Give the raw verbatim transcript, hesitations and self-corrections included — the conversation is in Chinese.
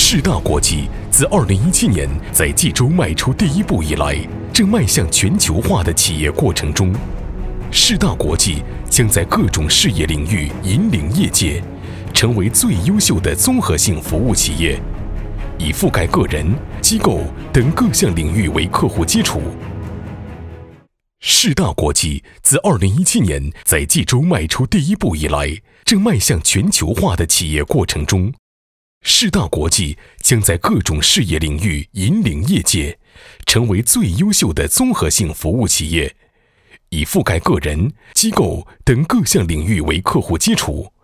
世大国际自二零一七年在冀州迈出第一步以来，正迈向全球化的企业过程中，世大国际将在各种事业领域引领业界，成为最优秀的综合性服务企业，以覆盖个人、机构等各项领域为客户基础。世大国际自二零一七年在冀州迈出第一步以来，正迈向全球化的企业过程中，世大国际将在各种事业领域引领业界，成为最优秀的综合性服务企业，以覆盖个人、机构等各项领域为客户基础。